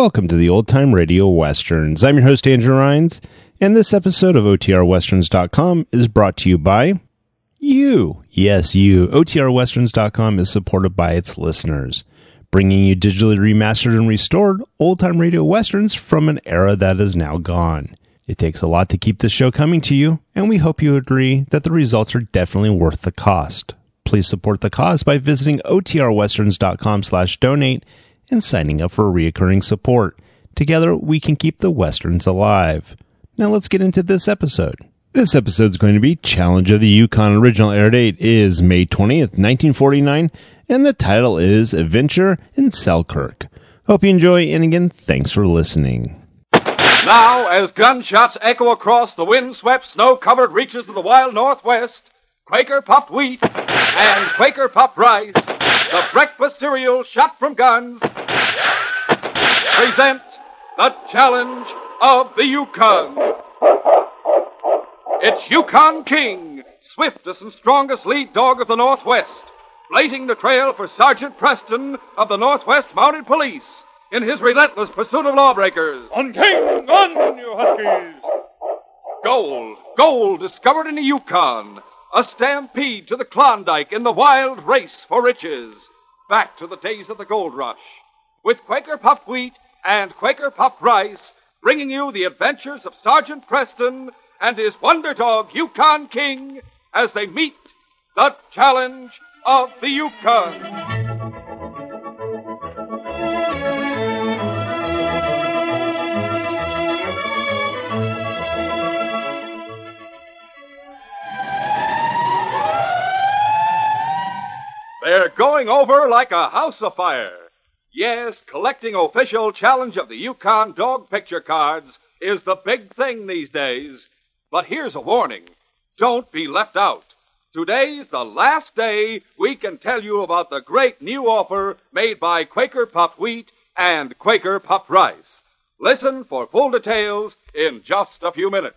Welcome to the Old Time Radio Westerns. I'm your host, Andrew Rhynes, and this episode of OTRWesterns.com is brought to you by you. Yes, you. OTRWesterns.com is supported by its listeners, bringing you digitally remastered and restored old-time radio westerns from an era that is now gone. It takes a lot to keep this show coming to you, and we hope you agree that the results are definitely worth the cost. Please support the cause by visiting OTRWesterns.com/donate and signing up for reoccurring support. Together, we can keep the Westerns alive. Now let's get into this episode. This episode is going to be Challenge of the Yukon. Original air date is May 20th, 1949, and the title is Adventure in Selkirk. Hope you enjoy, and again, thanks for listening. Now, as gunshots echo across the wind-swept, snow-covered reaches of the wild Northwest, Quaker puffed wheat and Quaker puffed rice, the breakfast cereal shot from guns, present the Challenge of the Yukon. It's Yukon King, swiftest and strongest lead dog of the Northwest, blazing the trail for Sergeant Preston of the Northwest Mounted Police in his relentless pursuit of lawbreakers. On, King! On, you huskies! Gold discovered in the Yukon. A stampede to the Klondike in the wild race for riches. Back to the days of the gold rush. With Quaker puffed wheat and Quaker puffed rice, bringing you the adventures of Sergeant Preston and his wonder dog, Yukon King, as they meet the Challenge of the Yukon. They're going over like a house afire. Yes, collecting official Challenge of the Yukon dog picture cards is the big thing these days. But here's a warning. Don't be left out. Today's the last day we can tell you about the great new offer made by Quaker puffed wheat and Quaker puffed rice. Listen for full details in just a few minutes.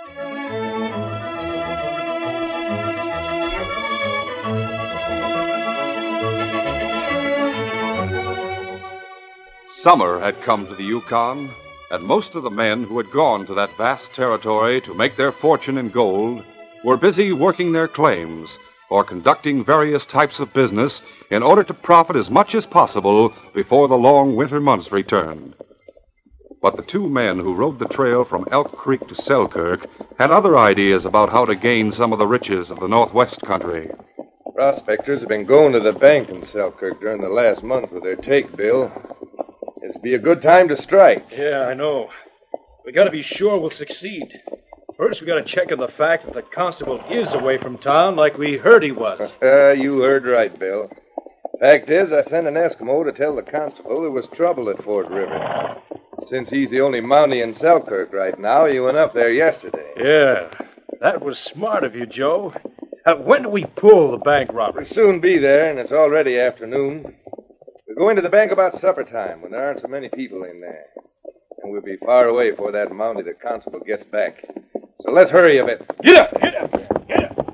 Summer had come to the Yukon, and most of the men who had gone to that vast territory to make their fortune in gold were busy working their claims or conducting various types of business in order to profit as much as possible before the long winter months returned. But the two men who rode the trail from Elk Creek to Selkirk had other ideas about how to gain some of the riches of the Northwest country. Prospectors have been going to the bank in Selkirk during the last month with their take, Bill. It'd be a good time to strike. Yeah, I know. We gotta be sure we'll succeed. First, we gotta check on the fact that the constable is away from town like we heard he was. You heard right, Bill. Fact is, I sent an Eskimo to tell the constable there was trouble at Fort River. Since he's the only Mountie in Selkirk right now, he went up there yesterday. Yeah, that was smart of you, Joe. When do we pull the bank robbery? We'll soon be there, and it's already afternoon. We're going to the bank about supper time when there aren't so many people in there. And we'll be far away before that Mountie the constable gets back. So let's hurry a bit. Get up! Get up! Get up!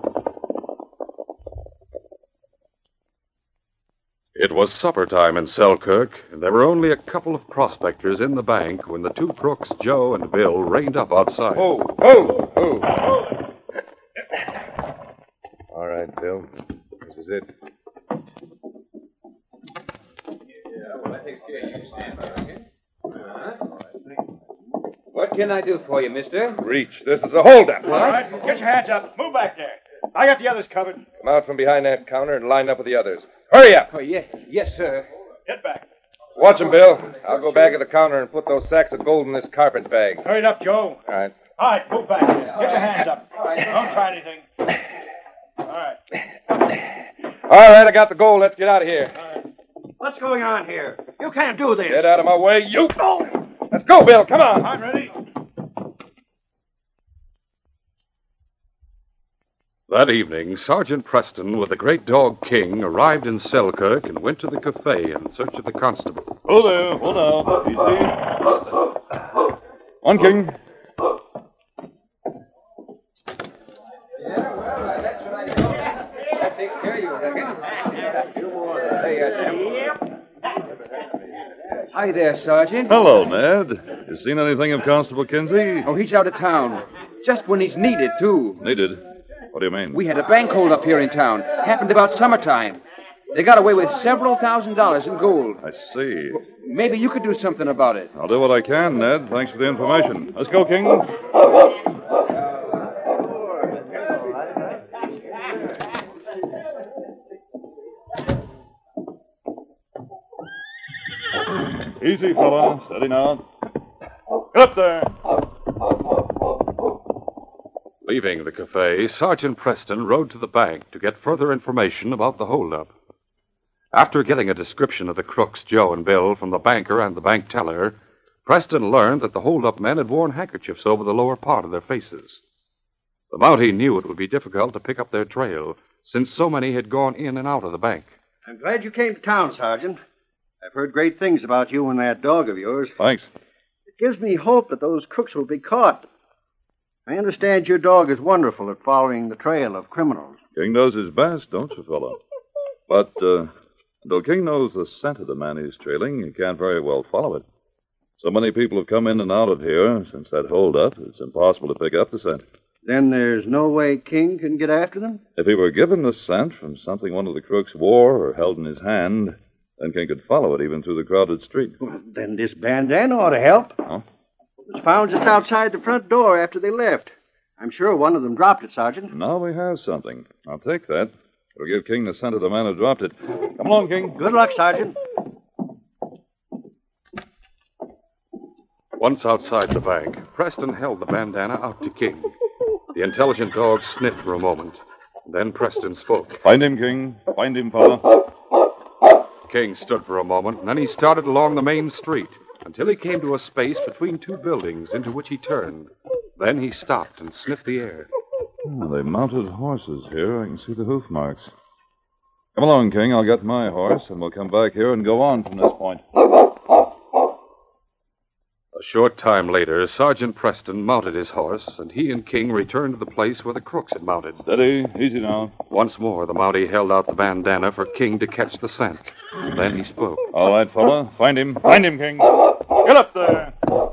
It was supper time in Selkirk, and there were only a couple of prospectors in the bank when the two crooks, Joe and Bill, reined up outside. Oh! All right, Bill. This is it. What can I do for you, mister? Reach. This is a holdup. All right, get your hands up. Move back there. I got the others covered. Come out from behind that counter and line up with the others. Hurry up! Oh, yes, sir. Get back. Watch him, Bill. I'll go back at the counter and put those sacks of gold in this carpet bag. Hurry it up, Joe. All right. All right, move back. Get your hands up. All right. Don't try anything. All right. All right, I got the gold. Let's get out of here. What's going on here? You can't do this. Get out of my way, you! Let's go, Bill. Come on. I'm ready. That evening, Sergeant Preston, with the great dog King, arrived in Selkirk and went to the cafe in search of the constable. Hold there. Hold on. Easy. On, King. Yeah, well, that's what I thought. That takes care of you, Duncan. Hi there, Sergeant. Hello, Ned. You seen anything of Constable Kinsey? Oh, he's out of town. Just when he's needed, too. Needed? What do you mean? We had a bank hold up here in town. Happened about summertime. They got away with several $1,000s in gold. I see. Maybe you could do something about it. I'll do what I can, Ned. Thanks for the information. Let's go, King. Easy, fella. Steady now. Get up there. Leaving the cafe, Sergeant Preston rode to the bank to get further information about the holdup. After getting a description of the crooks, Joe and Bill, from the banker and the bank teller, Preston learned that the holdup men had worn handkerchiefs over the lower part of their faces. The Mountie knew it would be difficult to pick up their trail, since so many had gone in and out of the bank. I'm glad you came to town, Sergeant. I've heard great things about you and that dog of yours. Thanks. It gives me hope that those crooks will be caught. I understand your dog is wonderful at following the trail of criminals. King does his best, don't you, fella? But, though King knows the scent of the man he's trailing, he can't very well follow it. So many people have come in and out of here since that holdup, it's impossible to pick up the scent. Then there's no way King can get after them? If he were given the scent from something one of the crooks wore or held in his hand, then King could follow it even through the crowded street. Well, then this bandana ought to help. Huh? It was found just outside the front door after they left. I'm sure one of them dropped it, Sergeant. Now we have something. I'll take that. It'll give King the scent of the man who dropped it. Come along, King. Good luck, Sergeant. Once outside the bank, Preston held the bandana out to King. The intelligent dog sniffed for a moment. Then Preston spoke. Find him, King. Find him, fella. King stood for a moment, and then he started along the main street until he came to a space between two buildings into which he turned. Then he stopped and sniffed the air. Oh, they mounted horses here. I can see the hoof marks. Come along, King. I'll get my horse, and we'll come back here and go on from this point. A short time later, Sergeant Preston mounted his horse, and he and King returned to the place where the crooks had mounted. Steady. Easy now. Once more, the Mountie held out the bandana for King to catch the scent. Then he spoke. All right, fella. Find him. Find him, King. Get up there.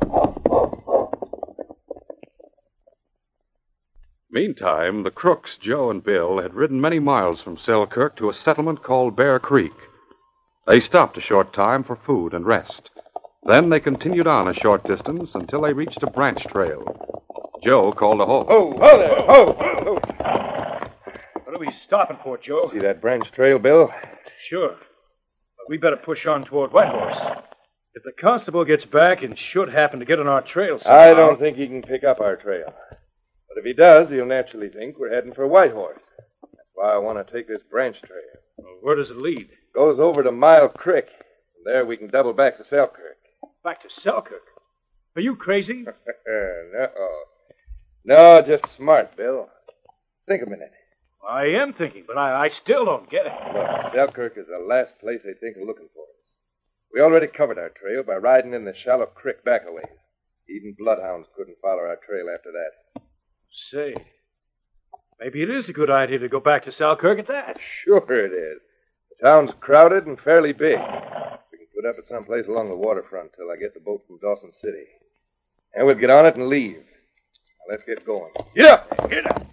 Meantime, the crooks, Joe and Bill, had ridden many miles from Selkirk to a settlement called Bear Creek. They stopped a short time for food and rest. Then they continued on a short distance until they reached a branch trail. Joe called a halt. Oh, ho there. Ho. What are we stopping for, Joe? See that branch trail, Bill? Sure. But we better push on toward Whitehorse. If the constable gets back and should happen to get on our trail somehow... I don't think he can pick up our trail. But if he does, he'll naturally think we're heading for Whitehorse. That's why I want to take this branch trail. Well, where does it lead? Goes over to Mile Creek. From there we can double back to Selkirk. Back to Selkirk? Are you crazy? No, just smart, Bill. Think a minute. I am thinking, but I still don't get it. Look, Selkirk is the last place they think of looking for us. We already covered our trail by riding in the shallow creek back a ways. Even bloodhounds couldn't follow our trail after that. Say, maybe it is a good idea to go back to Selkirk at that. Sure it is. The town's crowded and fairly big. We can put up at some place along the waterfront till I get the boat from Dawson City. And we'll get on it and leave. Now, let's get going. Yeah, get up.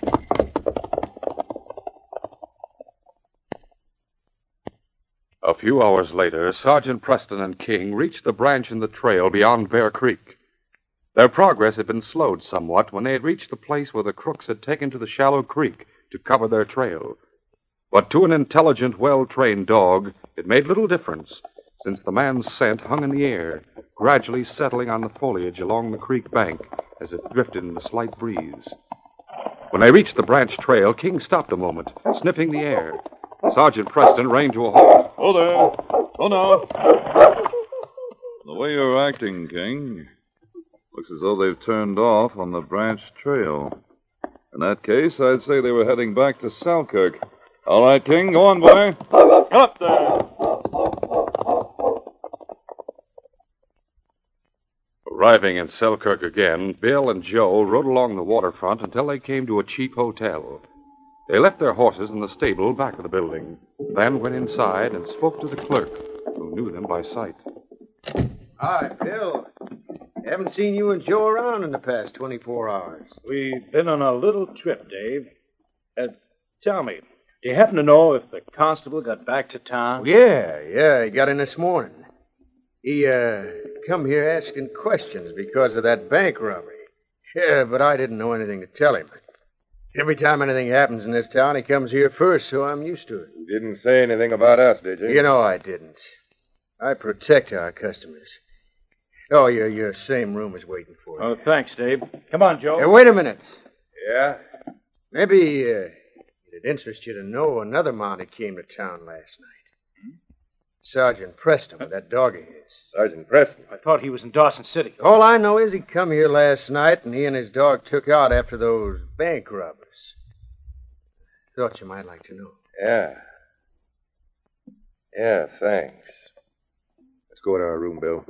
A few hours later, Sergeant Preston and King reached the branch in the trail beyond Bear Creek. Their progress had been slowed somewhat when they had reached the place where the crooks had taken to the shallow creek to cover their trail. But to an intelligent, well-trained dog, it made little difference, since the man's scent hung in the air, gradually settling on the foliage along the creek bank as it drifted in the slight breeze. When they reached the branch trail, King stopped a moment, sniffing the air. Sergeant Preston reined to a halt. Oh, there. Oh, no. The way you're acting, King, looks as though they've turned off on the branch trail. In that case, I'd say they were heading back to Selkirk. All right, King, go on, boy. Get up there. Arriving in Selkirk again, Bill and Joe rode along the waterfront until they came to a cheap hotel. They left their horses in the stable back of the building, then went inside and spoke to the clerk, who knew them by sight. Hi, Bill. Haven't seen you and Joe around in the past 24 hours. We've been on a little trip, Dave. Tell me, do you happen to know if the constable got back to town? Yeah, he got in this morning. He, come here asking questions because of that bank robbery. Yeah, but I didn't know anything to tell him. Every time anything happens in this town, he comes here first, so I'm used to it. You didn't say anything about us, did you? You know I didn't. I protect our customers. Oh, your same room is waiting for you. Oh, thanks, Dave. Come on, Joe. Hey, wait a minute. Yeah? Maybe it'd interest you to know another Mountie came to town last night. Sergeant Preston with that dog of his. Sergeant Preston. I thought he was in Dawson City. All I know is he come here last night and he and his dog took out after those bank robbers. Thought you might like to know. Yeah. Yeah, thanks. Let's go to our room, Bill.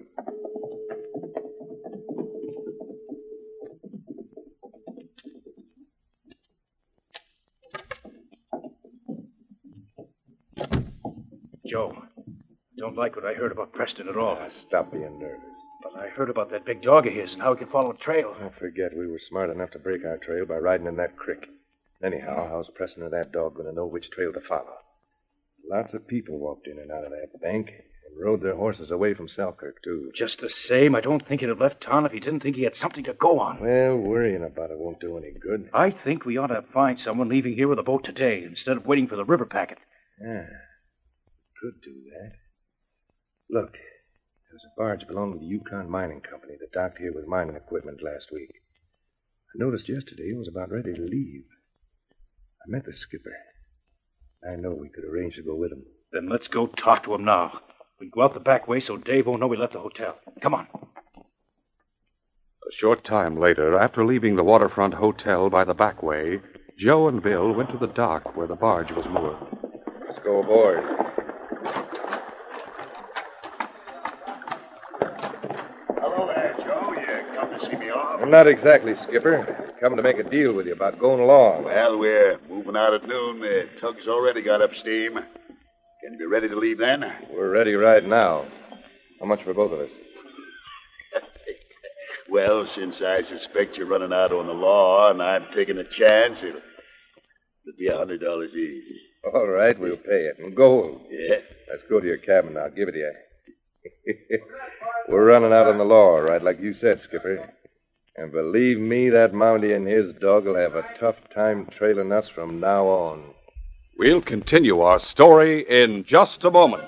Joe, I don't like what I heard about Preston at all. Stop being nervous. But I heard about that big dog of his and how he can follow a trail. I forget we were smart enough to break our trail by riding in that creek. Anyhow, how's Preston or that dog going to know which trail to follow? Lots of people walked in and out of that bank and rode their horses away from Selkirk, too. Just the same, I don't think he'd have left town if he didn't think he had something to go on. Well, worrying about it won't do any good. I think we ought to find someone leaving here with a boat today instead of waiting for the river packet. Yeah, could do that. Look, there was a barge belonging to the Yukon Mining Company that docked here with mining equipment last week. I noticed yesterday it was about ready to leave. I met the skipper. I know we could arrange to go with him. Then let's go talk to him now. We can go out the back way so Dave won't know we left the hotel. Come on. A short time later, after leaving the waterfront hotel by the back way, Joe and Bill went to the dock where the barge was moored. Let's go aboard. Hello there, Joe. You come to see me off? Not exactly, Skipper. Come to make a deal with you about going along. Well, we're moving out at noon. The tug's already got up steam. Can you be ready to leave then? We're ready right now. How much for both of us? Well, since I suspect you're running out on the law and I'm taking a chance, it'll be $100 easy. All right, we'll pay it in gold. Yeah. Let's go to your cabin now. Give it to you. We're running out on the law, right like you said, Skipper. And believe me, that Mountie and his dog will have a tough time trailing us from now on. We'll continue our story in just a moment.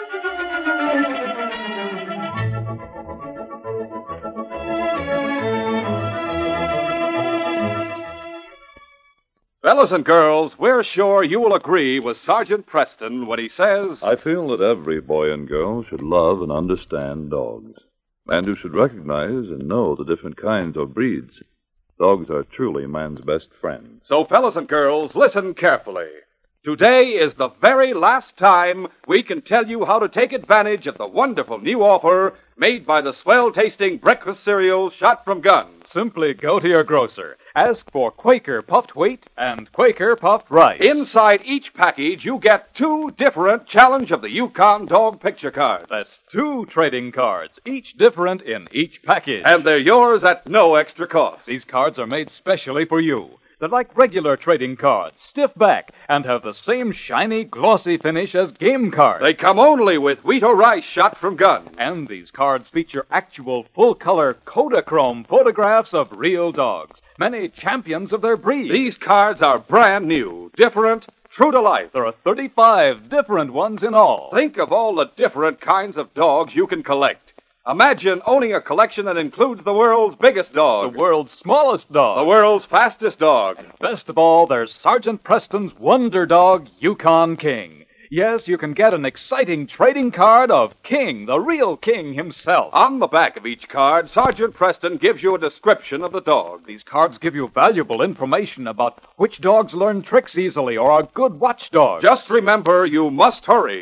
Fellas and girls, we're sure you will agree with Sergeant Preston when he says, I feel that every boy and girl should love and understand dogs, and who should recognize and know the different kinds of breeds. Dogs are truly man's best friend. So, fellas and girls, listen carefully. Today is the very last time we can tell you how to take advantage of the wonderful new offer made by the swell-tasting breakfast cereal Shot from Guns. Simply go to your grocer, ask for Quaker Puffed Wheat and Quaker Puffed Rice. Inside each package, you get 2 different Challenge of the Yukon Dog picture cards. That's 2 trading cards, each different in each package. And they're yours at no extra cost. These cards are made specially for you. They're like regular trading cards, stiff back, and have the same shiny, glossy finish as game cards. They come only with wheat or rice shot from guns. And these cards feature actual full-color Kodachrome photographs of real dogs, many champions of their breed. These cards are brand new, different, true to life. There are 35 different ones in all. Think of all the different kinds of dogs you can collect. Imagine owning a collection that includes the world's biggest dog, the world's smallest dog, the world's fastest dog. And best of all, there's Sergeant Preston's wonder dog, Yukon King. Yes, you can get an exciting trading card of King, the real King himself. On the back of each card, Sergeant Preston gives you a description of the dog. These cards give you valuable information about which dogs learn tricks easily or are good watchdogs. Just remember, you must hurry.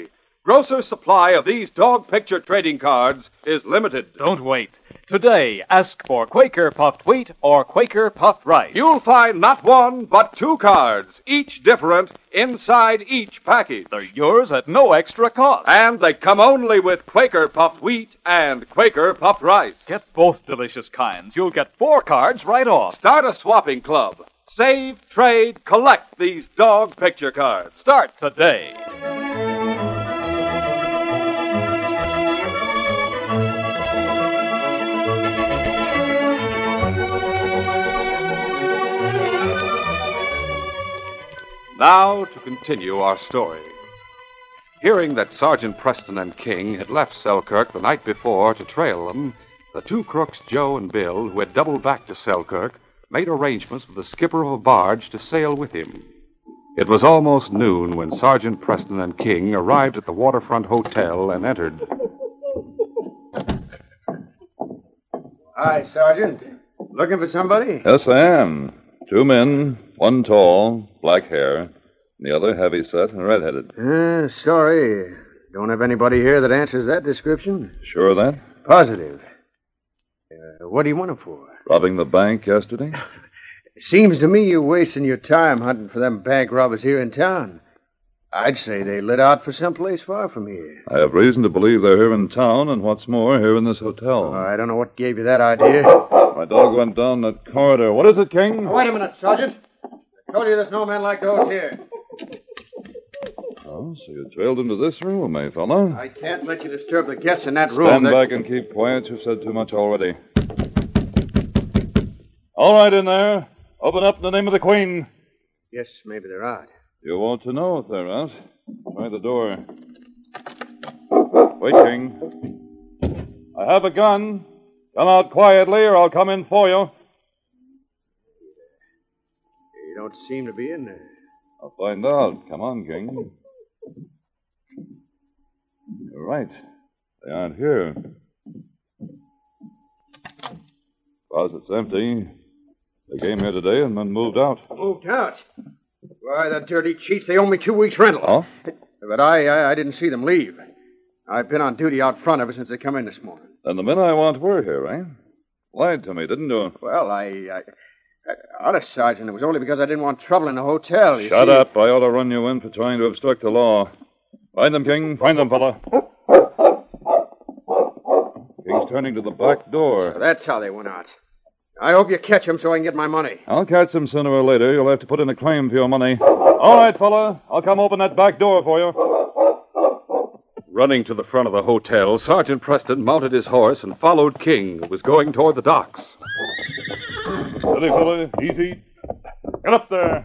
Grocer's supply of these dog picture trading cards is limited. Don't wait. Today, ask for Quaker puffed wheat or Quaker puffed rice. You'll find not one, but 2 cards, each different, inside each package. They're yours at no extra cost. And they come only with Quaker puffed wheat and Quaker puffed rice. Get both delicious kinds. You'll get 4 cards right off. Start a swapping club. Save, trade, collect these dog picture cards. Start today. Now to continue our story. Hearing that Sergeant Preston and King had left Selkirk the night before to trail them, the 2 crooks, Joe and Bill, who had doubled back to Selkirk, made arrangements with the skipper of a barge to sail with him. It was almost noon when Sergeant Preston and King arrived at the waterfront hotel and entered. Hi, Sergeant. Looking for somebody? Yes, I am. 2 men, one tall, black hair, and the other heavy set and redheaded. Sorry. Don't have anybody here that answers that description. Sure of that? Positive. What do you want them for? Robbing the bank yesterday? Seems to me you're wasting your time hunting for them bank robbers here in town. I'd say they lit out for someplace far from here. I have reason to believe they're here in town, and what's more, here in this hotel. I don't know what gave you that idea. My dog went down that corridor. What is it, King? Wait a minute, Sergeant. I told you there's no men like those here. Oh, so you trailed into this room, eh, fella? I can't let you disturb the guests in that room. Stand back and keep quiet. You've said too much already. All right, in there. Open up in the name of the Queen. Yes, maybe they're out. You want to know if they're out. Try the door. Wait, King. I have a gun. Come out quietly, or I'll come in for you. You don't seem to be in there. I'll find out. Come on, King. You're right. They aren't here. Closet's empty. They came here today and then moved out. Moved out? Why, the dirty cheats. They owe me 2 weeks' rental. Huh? But I didn't see them leave. I've been on duty out front ever since they come in this morning. Then the men I want were here, eh? Lied to me, didn't you? Well, honest, Sergeant, it was only because I didn't want trouble in the hotel. Shut up. I ought to run you in for trying to obstruct the law. Find them, King. Find them, fella. King's turning to the back door. So that's how they went out. I hope you catch them so I can get my money. I'll catch them sooner or later. You'll have to put in a claim for your money. All right, fella. I'll come open that back door for you. Running to the front of the hotel, Sergeant Preston mounted his horse and followed King, who was going toward the docks. Steady, fella. Easy. Get up there.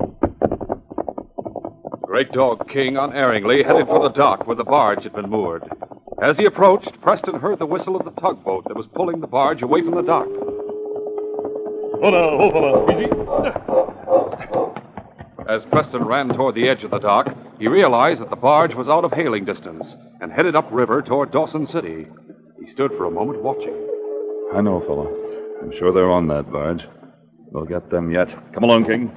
Great Dog King unerringly headed for the dock where the barge had been moored. As he approached, Preston heard the whistle of the tugboat that was pulling the barge away from the dock. Hold, fella. Easy. As Preston ran toward the edge of the dock, he realized that the barge was out of hailing distance and headed upriver toward Dawson City. He stood for a moment watching. I know, fella. I'm sure they're on that barge. We'll get them yet. Come along, King.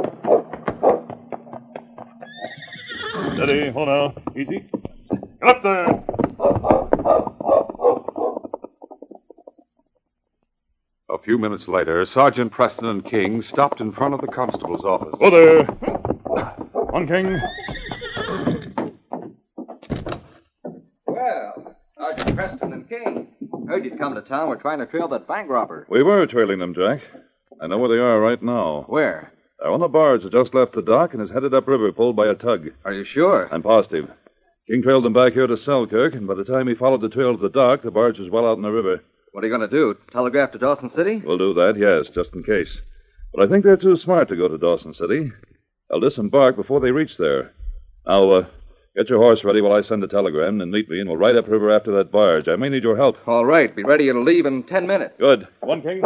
Steady. Hold now. Easy. Get up there. A few minutes later, Sergeant Preston and King stopped in front of the constable's office. Go there. On, King. Well, Sergeant Preston and King. Heard you'd come to town. We're trying to trail that bank robber. We were trailing them, Jack. I know where they are right now. Where? They're on a barge that just left the dock and is headed upriver, pulled by a tug. Are you sure? I'm positive. King trailed them back here to Selkirk, and by the time he followed the trail to the dock, the barge was well out in the river. What are you going to do? Telegraph to Dawson City? We'll do that, yes, just in case. But I think they're too smart to go to Dawson City. They'll disembark before they reach there. Now, get your horse ready while I send a telegram, and meet me, and we'll ride upriver after that barge. I may need your help. All right. Be ready to leave in 10 minutes. Good. One, King.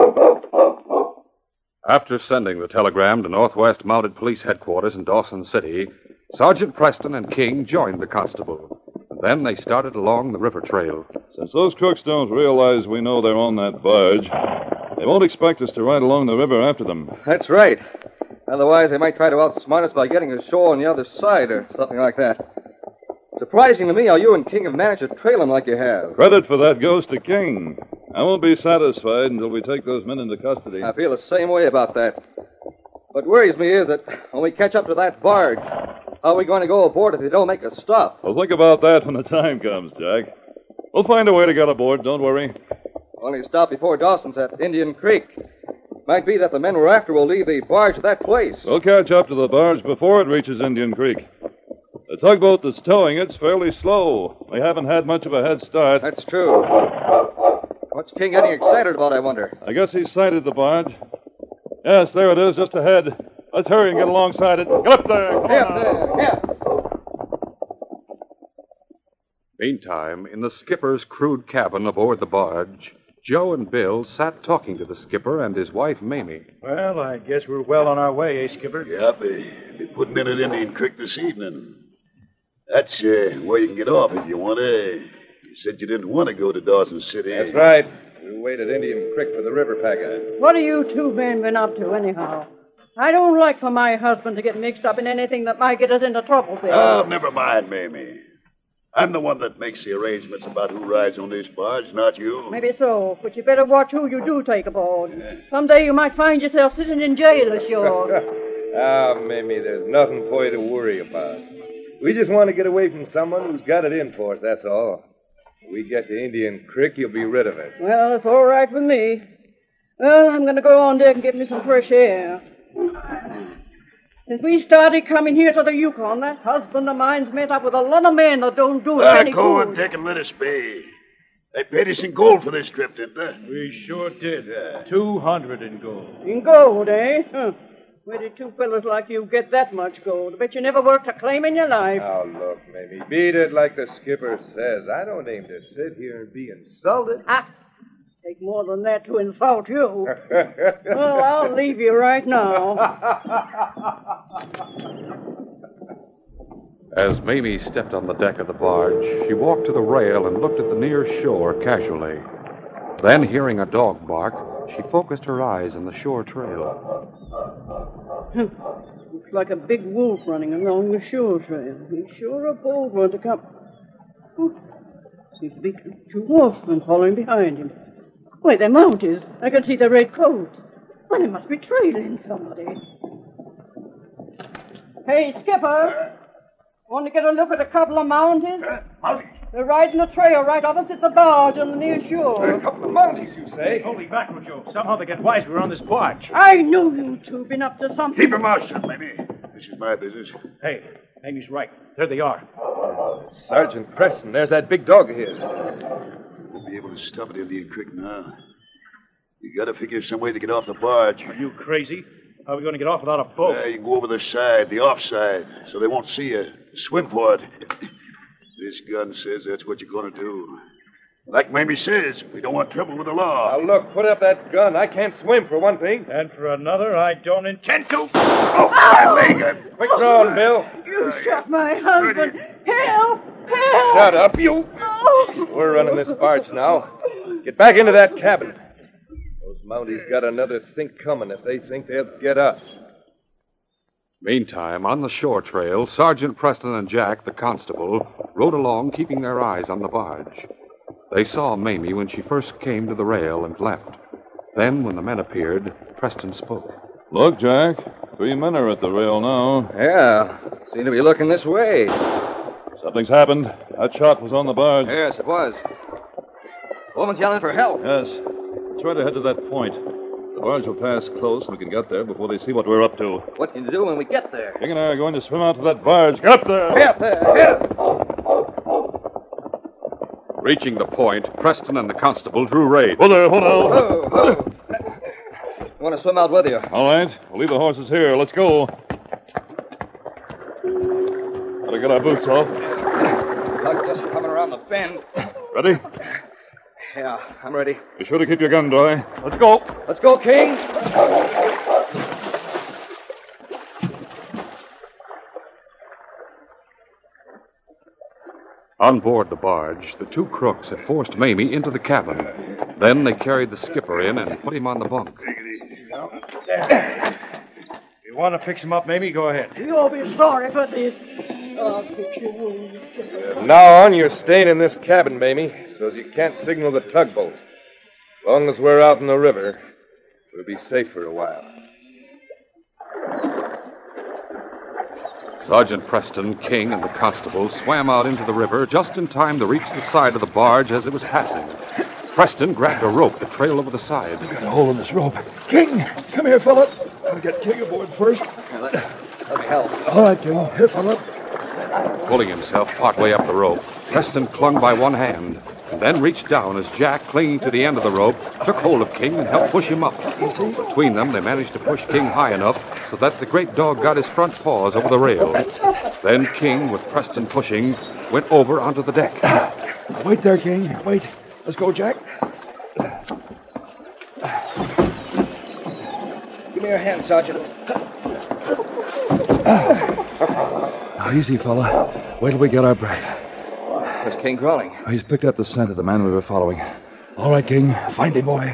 After sending the telegram to Northwest Mounted Police Headquarters in Dawson City, Sergeant Preston and King joined the constable. And then they started along the river trail. Since those crooks don't realize we know they're on that barge, they won't expect us to ride along the river after them. That's right. Otherwise, they might try to outsmart us by getting ashore on the other side or something like that. Surprising to me how you and King have managed to trail him like you have. Credit for that goes to King. I won't be satisfied until we take those men into custody. I feel the same way about that. What worries me is that when we catch up to that barge, how are we going to go aboard if they don't make us stop? Well, think about that when the time comes, Jack. We'll find a way to get aboard, don't worry. Only stop before Dawson's at Indian Creek. Might be that the men we're after will leave the barge at that place. We'll catch up to the barge before it reaches Indian Creek. The tugboat that's towing it's fairly slow. They haven't had much of a head start. That's true. What's King getting excited about, I wonder? I guess he's sighted the barge. Yes, there it is, just ahead. Let's hurry and get alongside it. Get up there! Come on. Yeah. Meantime, in the skipper's crude cabin aboard the barge, Joe and Bill sat talking to the skipper and his wife, Mamie. Well, I guess we're well on our way, eh, Skipper? Yep, be putting in at Indian Creek this evening. That's where you can get off if you want to. You said you didn't want to go to Dawson City. That's right. We'll wait at Indian Creek for the river packer. What have you two men been up to, anyhow? I don't like for my husband to get mixed up in anything that might get us into trouble, Bill. Oh, never mind, Mamie. I'm the one that makes the arrangements about who rides on this barge, not you. Maybe so, but you better watch who you do take aboard. Someday you might find yourself sitting in jail ashore. Mamie, there's nothing for you to worry about. We just want to get away from someone who's got it in for us, that's all. When we get to Indian Creek, you'll be rid of it. Well, it's all right with me. Well, I'm going to go on deck and get me some fresh air. Since we started coming here to the Yukon, that husband of mine's met up with a lot of men that don't do us any Go good. on deck and let us be. They paid us in gold for this trip, didn't they? We sure did. 200 in gold. In gold, eh? Huh. Where did two fellas like you get that much gold? I bet you never worked a claim in your life. Now, look, Mamie, beat it like the skipper says. I don't aim to sit here and be insulted. Take more than that to insult you. Well, I'll leave you right now. As Mamie stepped on the deck of the barge, she walked to the rail and looked at the near shore casually. Then, hearing a dog bark, she focused her eyes on the shore trail. Looks like a big wolf running along the shore trail. He's sure a bold one to come. Seems to be two horsemen following behind him. Why, they're mounted. I can see their red coats. Well, they must be trailing somebody. Hey, Skipper. Want to get a look at a couple of mounties? Mounties? They're riding the trail right opposite the barge on the near shore. A couple of mounties, you say? Holy mackerel, Joe. Somehow they get wise we're on this barge. I knew you two been up to something. Keep your mouth shut, Mamie. This is my business. Hey, Amy's right. There they are. Sergeant Preston, there's that big dog of his. We'll be able to stop at Indian Creek now. You gotta figure some way to get off the barge. Are you crazy? How are we going to get off without a boat? You can go over the side, the offside, so they won't see you. Swim for it. This gun says that's what you're going to do. Like Mamie says, we don't want trouble with the law. Now, look, put up that gun. I can't swim, for one thing. And for another, I don't intend to. Oh, my leg! Quick drawn, Bill. You shot my husband. Help! Help! Shut up, you. Oh. We're running this barge now. Get back into that cabin. Those Mounties got another think coming if they think they'll get us. Meantime, on the shore trail, Sergeant Preston and Jack, the constable, rode along, keeping their eyes on the barge. They saw Mamie when she first came to the rail and left. Then, when the men appeared, Preston spoke. Look, Jack. 3 men are at the rail now. Yeah, seem to be looking this way. Something's happened. That shot was on the barge. Yes, it was. Woman's yelling for help. Yes. Let's try to head to that point. The barge will pass close, and we can get there before they see what we're up to. What can you do when we get there? King and I are going to swim out to that barge. Get up there! Get there! Get! Reaching the point, Preston and the constable drew rein. Hold there, hold on. Oh. I want to swim out with you. All right. We'll leave the horses here. Let's go. Gotta get our boots off. Like just coming around the bend. Ready? Yeah, I'm ready. Be sure to keep your gun dry. Let's go. Let's go, King. On board the barge, the 2 crooks had forced Mamie into the cabin. Then they carried the skipper in and put him on the bunk. You want to fix him up, Mamie? Go ahead. You'll be sorry for this. dog picture wounds. From now on, you're staying in this cabin, Mamie, so you can't signal the tugboat. As long as we're out in the river, we'll be safe for a while. Sergeant Preston, King, and the constable swam out into the river just in time to reach the side of the barge as it was passing. Preston grabbed a rope that trailed over the side. Got a hole in this rope. King, come here, fella. I'll get King aboard first. Let me help. All right, King. Here, fella. Pulling himself partway up the rope, Preston clung by one hand and then reached down as Jack, clinging to the end of the rope, took hold of King and helped push him up. Between them, they managed to push King high enough so that the great dog got his front paws over the rail. Then King, with Preston pushing, went over onto the deck. Wait there, King. Wait. Let's go, Jack. Give me your hand, Sergeant. Now, easy, fella. Wait till we get our breath. Where's King crawling? He's picked up the scent of the man we were following. All right, King. Find him, boy.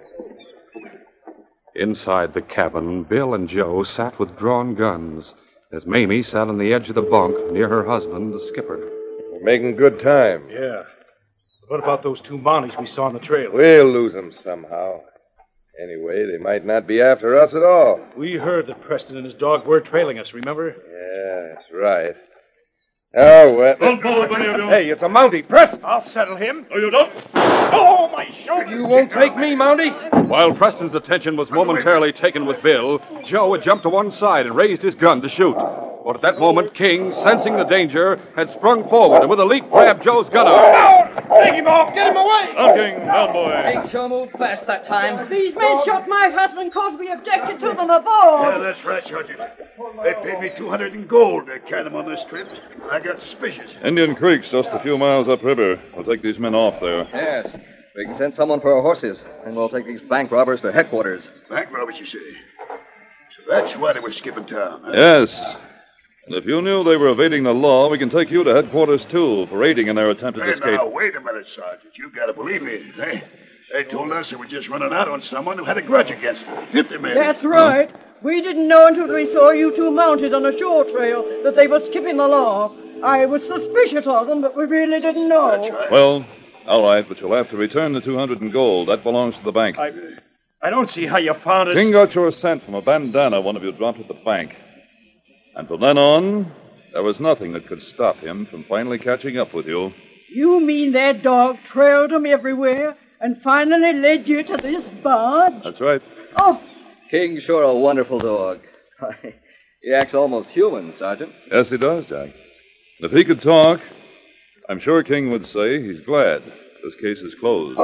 Inside the cabin, Bill and Joe sat with drawn guns, as Mamie sat on the edge of the bunk near her husband, the skipper. We're making good time. Yeah. What about those two Mounties we saw on the trail? We'll lose them somehow. Anyway, they might not be after us at all. We heard that Preston and his dog were trailing us, remember? Yeah, that's right. Oh, well. Don't go with any of you. Hey, it's a Mountie. Preston! I'll settle him. No, you don't. Oh, my shoulder. You won't take me, Mountie? While Preston's attention was momentarily taken with Bill, Joe had jumped to one side and raised his gun to shoot. But at that moment, King, sensing the danger, had sprung forward and with a leap grabbed Joe's gun out. Take him off! Get him away! Down, King. Down, boy. King sure moved fast that time. These men shot my husband because we objected to them aboard. Yeah, that's right, Sergeant. They paid me $200 in gold to carry them on this trip. I got suspicious. Indian Creek's just a few miles upriver. We'll take these men off there. Yes. We can send someone for our horses, and we'll take these bank robbers to headquarters. Bank robbers, you say? So that's why they were skipping town, huh? Yes. And if you knew they were evading the law, we can take you to headquarters, too, for aiding in their attempted Hey, escape. now, wait a minute, Sergeant. You gotta believe me. They told us they were just running out on someone who had a grudge against them. Didn't they, man? That's right. We didn't know until we saw you two mounted on a shore trail that they were skipping the law. I was suspicious of them, but we really didn't know. That's right. Well, all right, but you'll have to return the 200 in gold. That belongs to the bank. I don't see how you found us. King got your scent from a bandana one of you dropped at the bank. And from then on, there was nothing that could stop him from finally catching up with you. You mean that dog trailed them everywhere and finally led you to this barge? That's right. Oh, King's sure a wonderful dog. He acts almost human, Sergeant. Yes, he does, Jack. And if he could talk, I'm sure King would say he's glad this case is closed.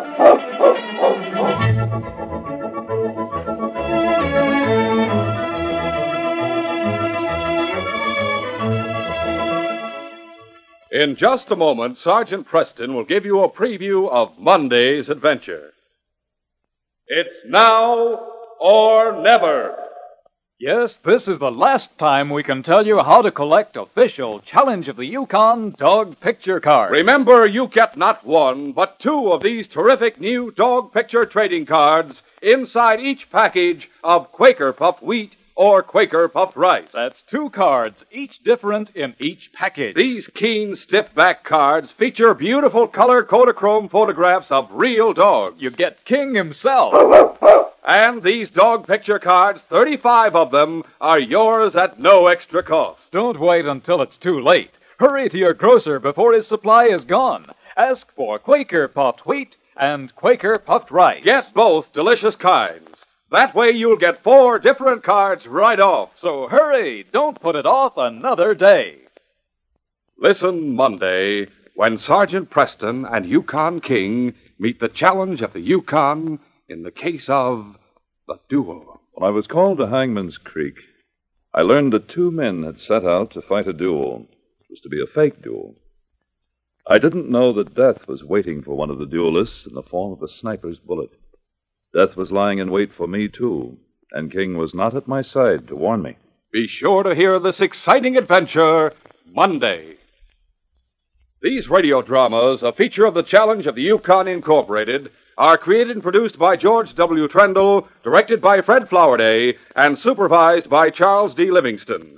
In just a moment, Sergeant Preston will give you a preview of Monday's adventure. It's now or never. Yes, this is the last time we can tell you how to collect official Challenge of the Yukon dog picture cards. Remember, you get not one, but two of these terrific new dog picture trading cards inside each package of Quaker Puffed Wheat or Quaker Puffed Rice. That's two cards, each different in each package. These keen, stiff-back cards feature beautiful color Kodachrome photographs of real dogs. You get King himself. And these dog picture cards, 35 of them, are yours at no extra cost. Don't wait until it's too late. Hurry to your grocer before his supply is gone. Ask for Quaker Puffed Wheat and Quaker Puffed Rice. Get both delicious kinds. That way you'll get 4 different cards right off. So hurry, don't put it off another day. Listen Monday when Sergeant Preston and Yukon King meet the challenge of the Yukon in the case of the duel. When I was called to Hangman's Creek, I learned that 2 men had set out to fight a duel. It was to be a fake duel. I didn't know that death was waiting for one of the duelists in the form of a sniper's bullet. Death was lying in wait for me, too, and King was not at my side to warn me. Be sure to hear this exciting adventure Monday. These radio dramas, a feature of the Challenge of the Yukon Incorporated, are created and produced by George W. Trendle, directed by Fred Flowerday, and supervised by Charles D. Livingston.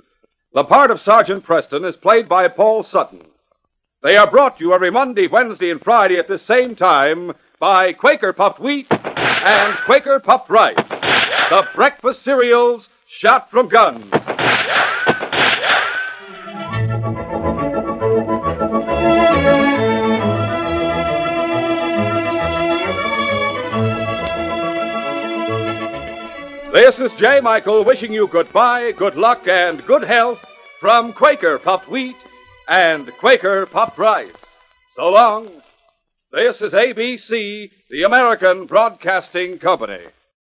The part of Sergeant Preston is played by Paul Sutton. They are brought to you every Monday, Wednesday, and Friday at the same time by Quaker Puffed Wheat and Quaker Puffed Rice, the breakfast cereals shot from guns. This is J. Michael wishing you goodbye, good luck, and good health from Quaker Puffed Wheat and Quaker Puffed Rice. So long. This is ABC, the American Broadcasting Company.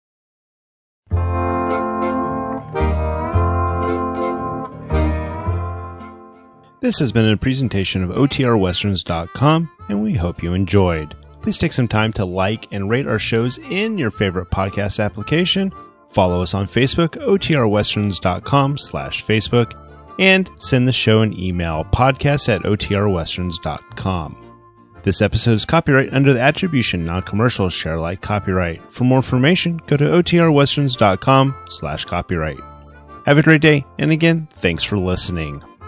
This has been a presentation of OTRWesterns.com, and we hope you enjoyed. Please take some time to like and rate our shows in your favorite podcast application. Follow us on Facebook, OTRWesterns.com/Facebook, and send the show an email, podcast@OTRWesterns.com. This episode is copyright under the Attribution Non-Commercial Share Alike copyright. For more information, go to OTRWesterns.com/copyright. Have a great day, and again, thanks for listening.